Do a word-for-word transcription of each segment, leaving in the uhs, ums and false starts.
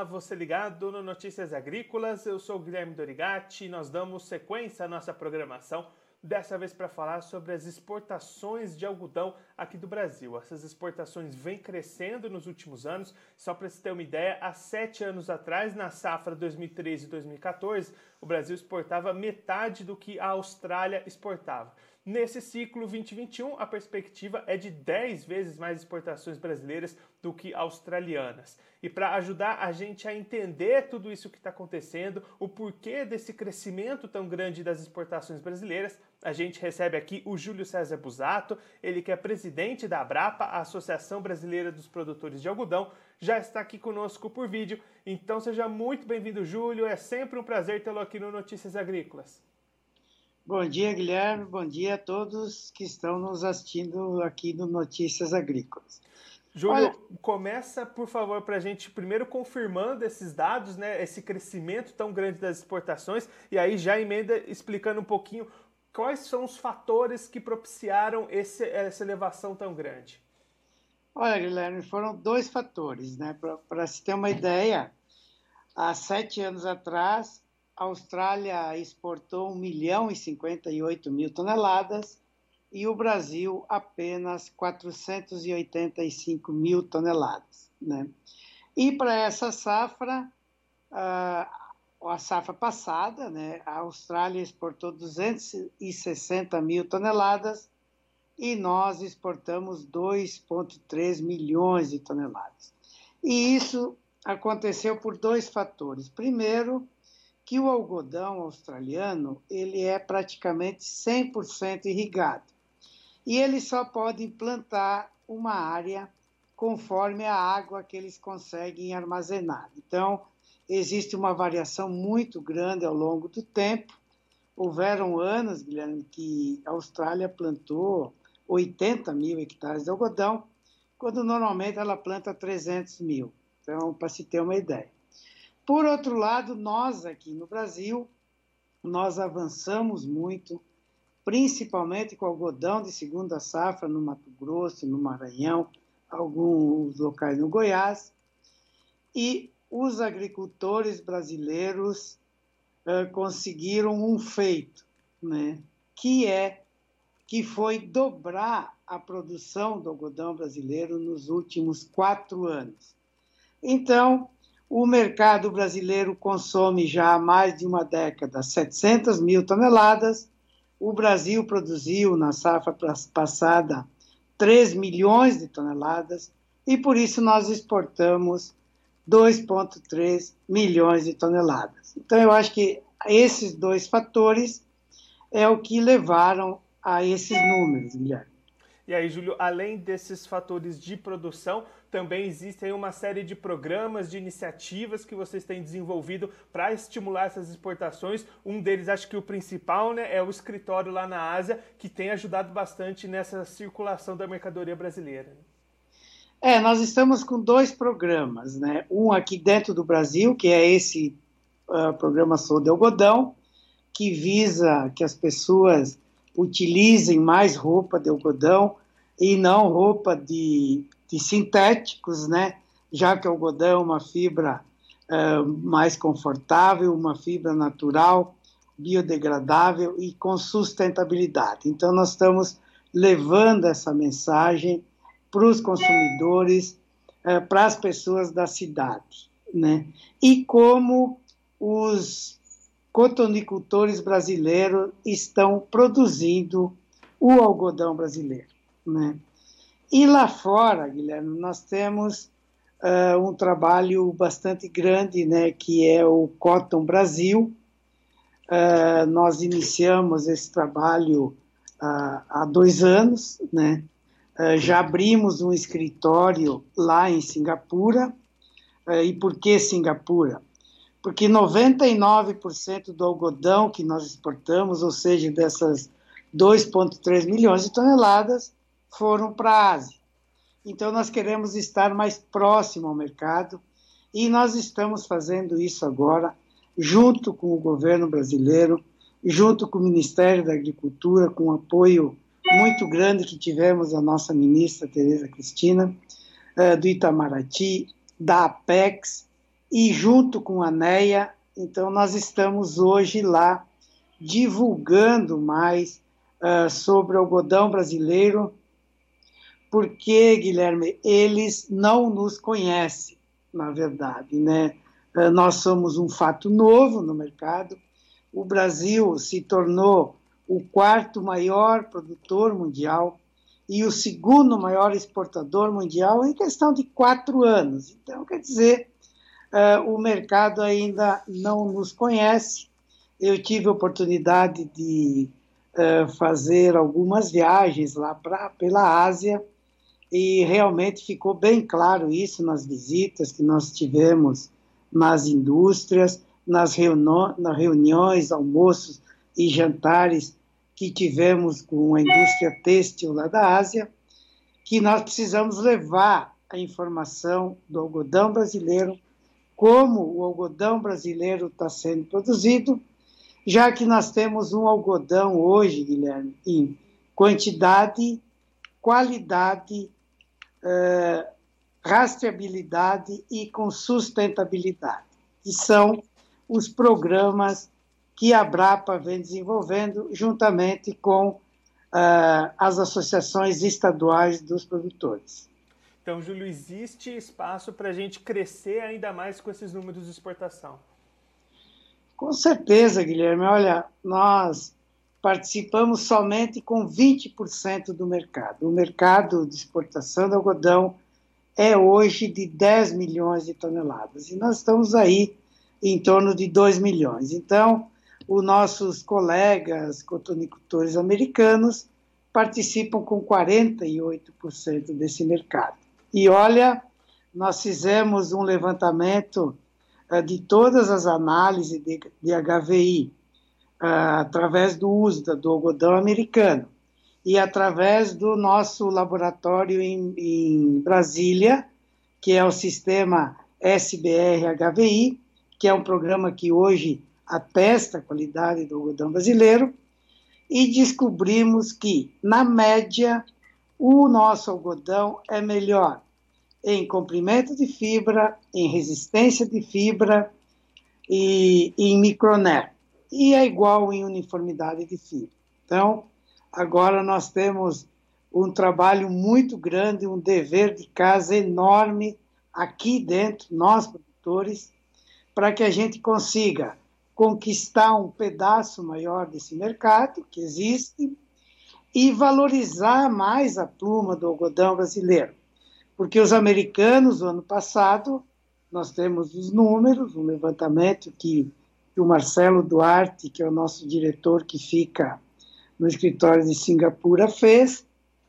Olá, você ligado no Notícias Agrícolas, eu sou o Guilherme Dorigatti e nós damos sequência à nossa programação, dessa vez para falar sobre as exportações de algodão aqui do Brasil. Essas exportações vêm crescendo nos últimos anos, só para você ter uma ideia, há sete anos atrás, na safra dois mil e treze e dois mil e quatorze, o Brasil exportava metade do que a Austrália exportava. Nesse ciclo vinte e vinte e um, a perspectiva é de dez vezes mais exportações brasileiras do que australianas. E para ajudar a gente a entender tudo isso que está acontecendo, o porquê desse crescimento tão grande das exportações brasileiras, a gente recebe aqui o Júlio César Busato, ele que é presidente da Abrapa, a Associação Brasileira dos Produtores de Algodão, já está aqui conosco por vídeo. Então seja muito bem-vindo, Júlio, é sempre um prazer tê-lo aqui no Notícias Agrícolas. Bom dia, Guilherme. Bom dia a todos que estão nos assistindo aqui no Notícias Agrícolas. Júlio, Olha... começa, por favor, para a gente primeiro confirmando esses dados, né, esse crescimento tão grande das exportações, e aí já emenda explicando um pouquinho quais são os fatores que propiciaram esse, essa elevação tão grande. Olha, Guilherme, foram dois fatores, né? Para se ter uma ideia, há sete anos atrás, a Austrália exportou um milhão e cinquenta e oito mil toneladas e o Brasil apenas quatrocentos e oitenta e cinco mil toneladas, né? E para essa safra, a safra passada, né, a Austrália exportou duzentos e sessenta mil toneladas e nós exportamos dois vírgula três milhões de toneladas. E isso aconteceu por dois fatores. Primeiro, que o algodão australiano ele é praticamente cem por cento irrigado. E eles só podem plantar uma área conforme a água que eles conseguem armazenar. Então, existe uma variação muito grande ao longo do tempo. Houveram anos, Guilherme, que a Austrália plantou oitenta mil hectares de algodão, quando normalmente ela planta trezentos mil. Então, para se ter uma ideia. Por outro lado, nós aqui no Brasil, nós avançamos muito, principalmente com algodão de segunda safra no Mato Grosso, no Maranhão, alguns locais no Goiás, e os agricultores brasileiros uh, conseguiram um feito, né, que é que foi dobrar a produção do algodão brasileiro nos últimos quatro anos. Então, o mercado brasileiro consome já há mais de uma década setecentas mil toneladas. O Brasil produziu, na safra passada, três milhões de toneladas e, por isso, nós exportamos dois vírgula três milhões de toneladas. Então, eu acho que esses dois fatores é o que levaram a esses números, Guilherme. E aí, Júlio, além desses fatores de produção, também existem uma série de programas, de iniciativas que vocês têm desenvolvido para estimular essas exportações. Um deles, acho que o principal, né, é o escritório lá na Ásia, que tem ajudado bastante nessa circulação da mercadoria brasileira. É, nós estamos com dois programas, né? Um aqui dentro do Brasil, que é esse uh, programa Sou de Algodão, que visa que as pessoas utilizem mais roupa de algodão e não roupa de, de sintéticos, né? Já que o algodão é uma fibra uh, mais confortável, uma fibra natural, biodegradável e com sustentabilidade. Então, nós estamos levando essa mensagem para os consumidores, uh, para as pessoas da cidade, né? E como os cotonicultores brasileiros estão produzindo o algodão brasileiro, né? E lá fora, Guilherme, nós temos uh, um trabalho bastante grande, né, que é o Cotton Brasil. Uh, nós iniciamos esse trabalho uh, há dois anos, né? Uh, já abrimos um escritório lá em Singapura. Uh, e por que Singapura? Porque noventa e nove por cento do algodão que nós exportamos, ou seja, dessas dois vírgula três milhões de toneladas, foram para a Ásia. Então, nós queremos estar mais próximo ao mercado e nós estamos fazendo isso agora, junto com o governo brasileiro, junto com o Ministério da Agricultura, com o apoio muito grande que tivemos da nossa ministra Tereza Cristina, do Itamaraty, da Apex, e junto com a NEA, então nós estamos hoje lá divulgando mais uh, sobre o algodão brasileiro, porque, Guilherme, eles não nos conhecem, na verdade, né? Uh, nós somos um fato novo no mercado. O Brasil se tornou o quarto maior produtor mundial e o segundo maior exportador mundial em questão de quatro anos. Então, quer dizer, uh, o mercado ainda não nos conhece. Eu tive a oportunidade de uh, fazer algumas viagens lá pra, pela Ásia e realmente ficou bem claro isso nas visitas que nós tivemos nas indústrias, nas, reuni nas reuniões, almoços e jantares que tivemos com a indústria têxtil lá da Ásia, que nós precisamos levar a informação do algodão brasileiro, como o algodão brasileiro está sendo produzido, já que nós temos um algodão hoje, Guilherme, em quantidade, qualidade, eh, rastreabilidade e com sustentabilidade, que são os programas que a Brapa vem desenvolvendo juntamente com uh, as associações estaduais dos produtores. Então, Júlio, existe espaço para a gente crescer ainda mais com esses números de exportação? Com certeza, Guilherme. Olha, nós participamos somente com vinte por cento do mercado. O mercado de exportação de algodão é hoje de dez milhões de toneladas e nós estamos aí em torno de dois milhões. Então, os nossos colegas cotonicultores americanos participam com quarenta e oito por cento desse mercado. E olha, nós fizemos um levantamento uh, de todas as análises de, de H V I uh, através do uso do algodão americano e através do nosso laboratório em, em Brasília, que é o sistema S B R H V I, que é um programa que hoje atesta a qualidade do algodão brasileiro, e descobrimos que, na média, o nosso algodão é melhor em comprimento de fibra, em resistência de fibra e em microné, e é igual em uniformidade de fibra. Então, agora nós temos um trabalho muito grande, um dever de casa enorme aqui dentro, nós produtores, para que a gente consiga conquistar um pedaço maior desse mercado que existe e valorizar mais a pluma do algodão brasileiro. Porque os americanos, no ano passado, nós temos os números, um levantamento que, que o Marcelo Duarte, que é o nosso diretor que fica no escritório de Singapura, fez,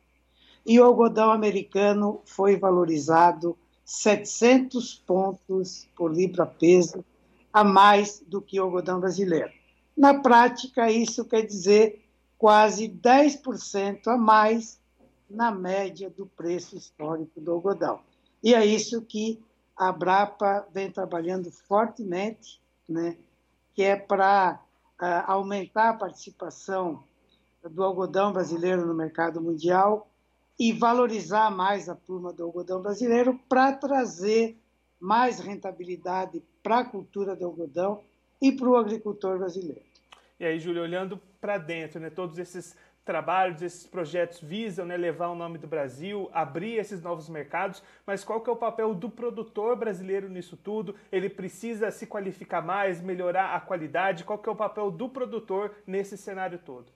e o algodão americano foi valorizado setecentos pontos por libra-peso a mais do que o algodão brasileiro. Na prática, isso quer dizer quase dez por cento a mais na média do preço histórico do algodão. E é isso que a Brapa vem trabalhando fortemente, né, que é para uh, aumentar a participação do algodão brasileiro no mercado mundial e valorizar mais a pluma do algodão brasileiro para trazer mais rentabilidade para a cultura do algodão e para o agricultor brasileiro. E aí, Júlio, olhando para dentro, né, todos esses trabalhos, esses projetos visam, né, levar o nome do Brasil, abrir esses novos mercados, mas qual que é o papel do produtor brasileiro nisso tudo? Ele precisa se qualificar mais, melhorar a qualidade? Qual que é o papel do produtor nesse cenário todo?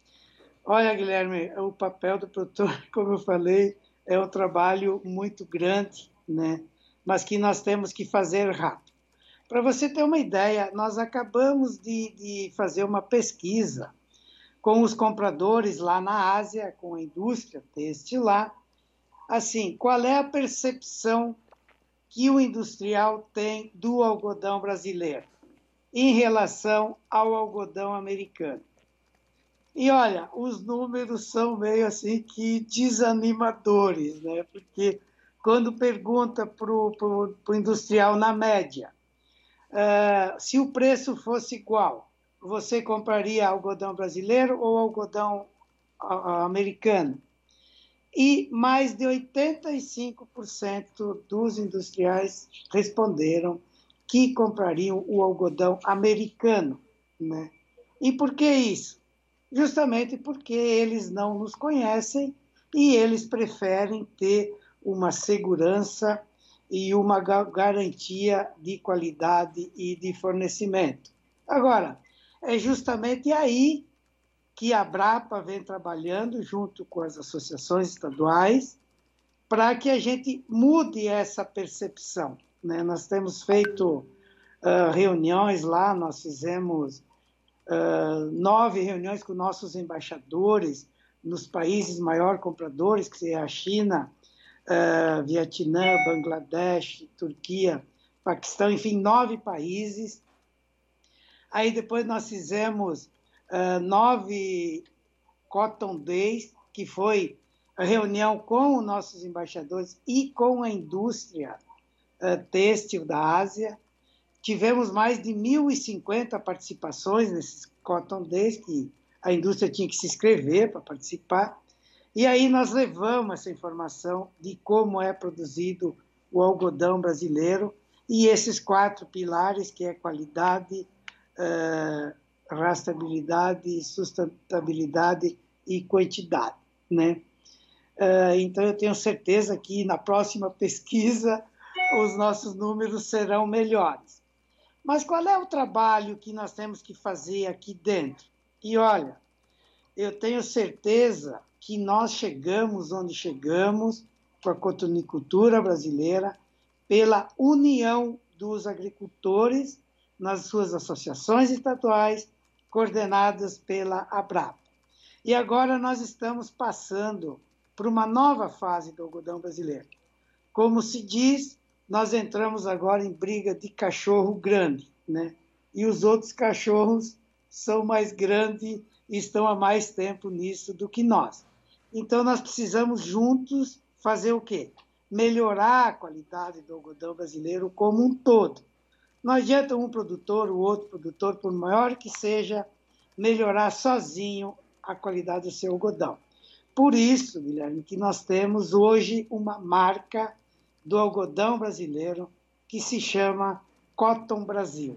Olha, Guilherme, o papel do produtor, como eu falei, é um trabalho muito grande, né? Mas que nós temos que fazer rápido. Para você ter uma ideia, nós acabamos de, de fazer uma pesquisa com os compradores lá na Ásia, com a indústria têxtil lá, assim, qual é a percepção que o industrial tem do algodão brasileiro em relação ao algodão americano. E olha, os números são meio assim que desanimadores, né? Porque quando pergunta para o industrial na média, uh, se o preço fosse igual, você compraria algodão brasileiro ou algodão uh, americano? E mais de oitenta e cinco por cento dos industriais responderam que comprariam o algodão americano, né? E por que isso? Justamente porque eles não nos conhecem e eles preferem ter uma segurança e uma garantia de qualidade e de fornecimento. Agora, é justamente aí que a Brapa vem trabalhando junto com as associações estaduais para que a gente mude essa percepção, né? Nós temos feito uh, reuniões lá, nós fizemos uh, nove reuniões com nossos embaixadores nos países maiores compradores, que é a China, uh, Vietnã, Bangladesh, Turquia, Paquistão, enfim, nove países. Aí depois nós fizemos uh, nove Cotton Days, que foi a reunião com os nossos embaixadores e com a indústria uh, têxtil da Ásia. Tivemos mais de mil e cinquenta participações nesses Cotton Days, que a indústria tinha que se inscrever para participar. E aí nós levamos essa informação de como é produzido o algodão brasileiro e esses quatro pilares, que é qualidade, uh, rastreabilidade, sustentabilidade e quantidade, né? Uh, então, eu tenho certeza que na próxima pesquisa os nossos números serão melhores. Mas qual é o trabalho que nós temos que fazer aqui dentro? E olha, eu tenho certeza que nós chegamos onde chegamos com a cotonicultura brasileira pela união dos agricultores nas suas associações estaduais, coordenadas pela Abrapa. E agora nós estamos passando por uma nova fase do algodão brasileiro. Como se diz, nós entramos agora em briga de cachorro grande, né? E os outros cachorros são mais grandes e estão há mais tempo nisso do que nós. Então, nós precisamos juntos fazer o quê? Melhorar a qualidade do algodão brasileiro como um todo. Não adianta um produtor, o outro produtor, por maior que seja, melhorar sozinho a qualidade do seu algodão. Por isso, Guilherme, que nós temos hoje uma marca do algodão brasileiro que se chama Cotton Brasil.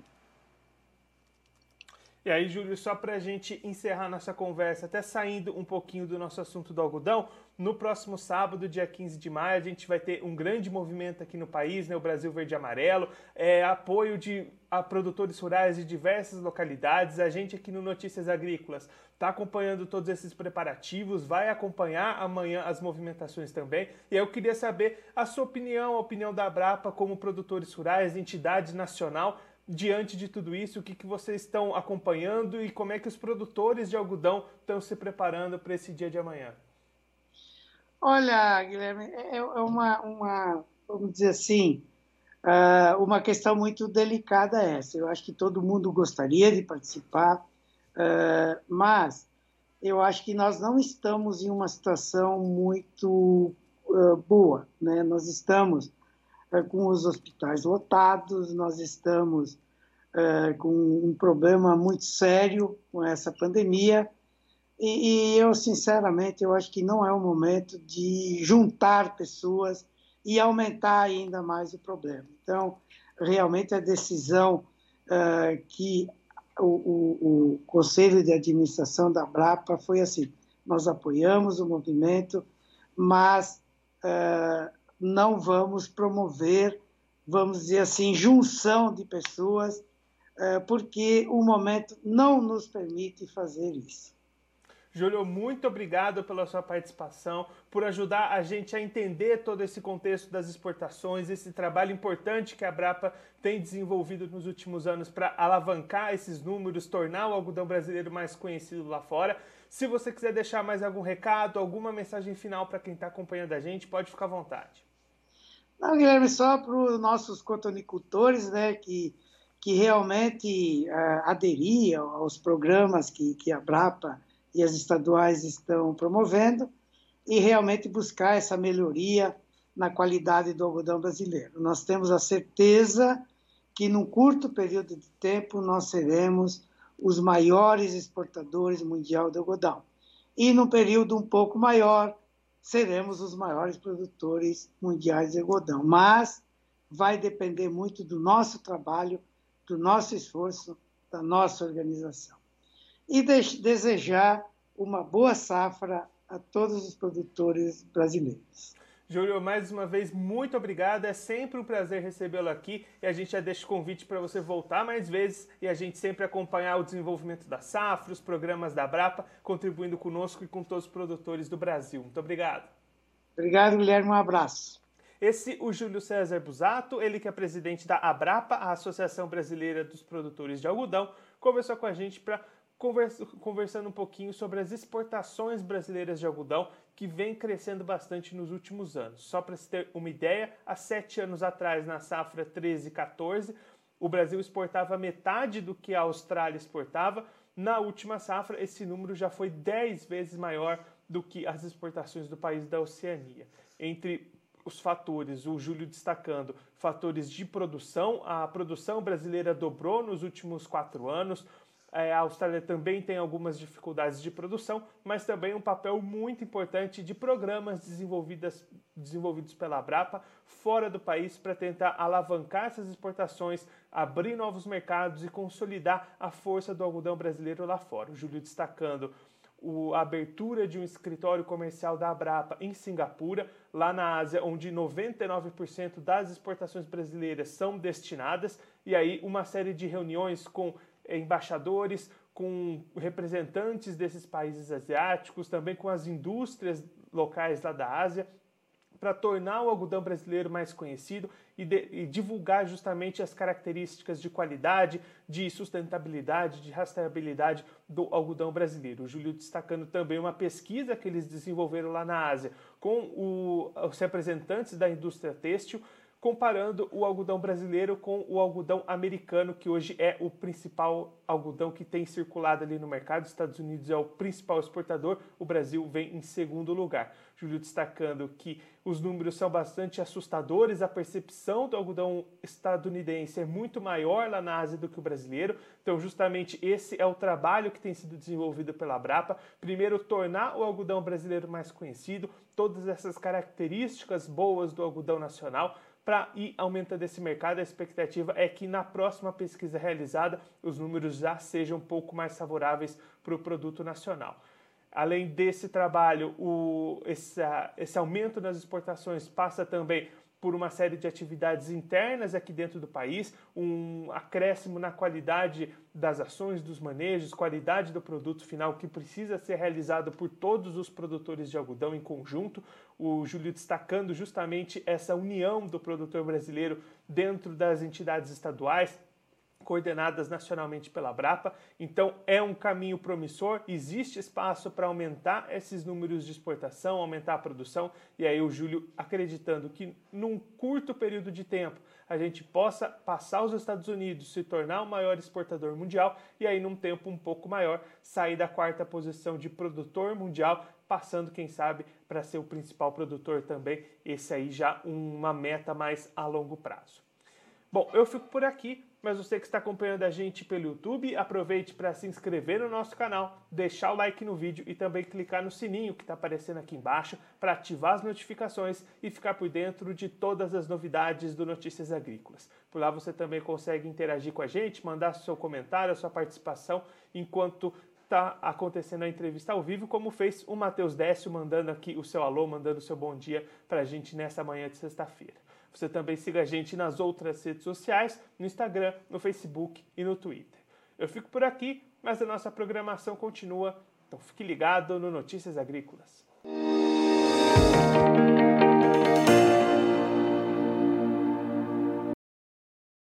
E aí, Júlio, só para a gente encerrar nossa conversa, até saindo um pouquinho do nosso assunto do algodão, no próximo sábado, dia quinze de maio, a gente vai ter um grande movimento aqui no país, né, o Brasil Verde e Amarelo, é, apoio de a produtores rurais de diversas localidades. A gente aqui no Notícias Agrícolas está acompanhando todos esses preparativos, vai acompanhar amanhã as movimentações também. E eu queria saber a sua opinião, a opinião da Abrapa como produtores rurais, entidade nacional, diante de tudo isso, o que, que vocês estão acompanhando e como é que os produtores de algodão estão se preparando para esse dia de amanhã? Olha, Guilherme, é uma, uma vamos dizer assim, uma questão muito delicada essa. Eu acho que todo mundo gostaria de participar, mas eu acho que nós não estamos em uma situação muito boa, né? Nós estamos com os hospitais lotados, nós estamos é, com um problema muito sério com essa pandemia e, e eu, sinceramente, eu acho que não é o momento de juntar pessoas e aumentar ainda mais o problema. Então, realmente, a decisão é, que o, o, o Conselho de Administração da Abrapa foi assim, nós apoiamos o movimento, mas é, não vamos promover, vamos dizer assim, junção de pessoas, porque o momento não nos permite fazer isso. Júlio, muito obrigado pela sua participação, por ajudar a gente a entender todo esse contexto das exportações, esse trabalho importante que a Abrapa tem desenvolvido nos últimos anos para alavancar esses números, tornar o algodão brasileiro mais conhecido lá fora. Se você quiser deixar mais algum recado, alguma mensagem final para quem está acompanhando a gente, pode ficar à vontade. Não, Guilherme, só para os nossos cotonicultores, né, que, que realmente uh, aderiam aos programas que, que a Abrapa e as estaduais estão promovendo e realmente buscar essa melhoria na qualidade do algodão brasileiro. Nós temos a certeza que, num curto período de tempo, nós seremos os maiores exportadores mundial de algodão. E, num período um pouco maior, seremos os maiores produtores mundiais de algodão. Mas vai depender muito do nosso trabalho, do nosso esforço, da nossa organização. E de- desejar uma boa safra a todos os produtores brasileiros. Júlio, mais uma vez, muito obrigado. É sempre um prazer recebê-lo aqui e a gente já deixa o convite para você voltar mais vezes e a gente sempre acompanhar o desenvolvimento da safra, os programas da Abrapa, contribuindo conosco e com todos os produtores do Brasil. Muito obrigado. Obrigado, Guilherme. Um abraço. Esse, o Júlio César Busato, ele que é presidente da Abrapa, a Associação Brasileira dos Produtores de Algodão, conversou com a gente para conversa, conversando um pouquinho sobre as exportações brasileiras de algodão, que vem crescendo bastante nos últimos anos. Só para se ter uma ideia, há sete anos atrás, na safra treze quatorze, o Brasil exportava metade do que a Austrália exportava. Na última safra, esse número já foi dez vezes maior do que as exportações do país da Oceania. Entre os fatores, o Júlio destacando fatores de produção, a produção brasileira dobrou nos últimos quatro anos, a Austrália também tem algumas dificuldades de produção, mas também um papel muito importante de programas desenvolvidas, desenvolvidos pela Abrapa fora do país para tentar alavancar essas exportações, abrir novos mercados e consolidar a força do algodão brasileiro lá fora. O Júlio destacando a abertura de um escritório comercial da Abrapa em Singapura, lá na Ásia, onde noventa e nove por cento das exportações brasileiras são destinadas, e aí uma série de reuniões com embaixadores, com representantes desses países asiáticos, também com as indústrias locais lá da Ásia, para tornar o algodão brasileiro mais conhecido e, de, e divulgar justamente as características de qualidade, de sustentabilidade, de rastreabilidade do algodão brasileiro. O Júlio destacando também uma pesquisa que eles desenvolveram lá na Ásia com o, os representantes da indústria têxtil, comparando o algodão brasileiro com o algodão americano, que hoje é o principal algodão que tem circulado ali no mercado. Os Estados Unidos é o principal exportador, o Brasil vem em segundo lugar. Júlio destacando que os números são bastante assustadores, a percepção do algodão estadunidense é muito maior lá na Ásia do que o brasileiro, então justamente esse é o trabalho que tem sido desenvolvido pela Abrapa, primeiro tornar o algodão brasileiro mais conhecido, todas essas características boas do algodão nacional, para ir aumentando esse mercado. A expectativa é que na próxima pesquisa realizada os números já sejam um pouco mais favoráveis para o produto nacional. Além desse trabalho, o, esse, esse aumento nas exportações passa também por uma série de atividades internas aqui dentro do país, um acréscimo na qualidade das ações, dos manejos, qualidade do produto final que precisa ser realizado por todos os produtores de algodão em conjunto. O Júlio destacando justamente essa união do produtor brasileiro dentro das entidades estaduais, coordenadas nacionalmente pela Abrapa. Então é um caminho promissor, existe espaço para aumentar esses números de exportação, aumentar a produção, e aí o Júlio acreditando que num curto período de tempo a gente possa passar os Estados Unidos, se tornar o maior exportador mundial, e aí num tempo um pouco maior sair da quarta posição de produtor mundial, passando, quem sabe, para ser o principal produtor também. Esse aí já uma meta mais a longo prazo. Bom, eu fico por aqui, mas você que está acompanhando a gente pelo YouTube, aproveite para se inscrever no nosso canal, deixar o like no vídeo e também clicar no sininho que está aparecendo aqui embaixo para ativar as notificações e ficar por dentro de todas as novidades do Notícias Agrícolas. Por lá você também consegue interagir com a gente, mandar seu comentário, a sua participação enquanto está acontecendo a entrevista ao vivo, como fez o Matheus Décio, mandando aqui o seu alô, mandando o seu bom dia para a gente nessa manhã de sexta-feira. Você também siga a gente nas outras redes sociais, no Instagram, no Facebook e no Twitter. Eu fico por aqui, mas a nossa programação continua, então fique ligado no Notícias Agrícolas.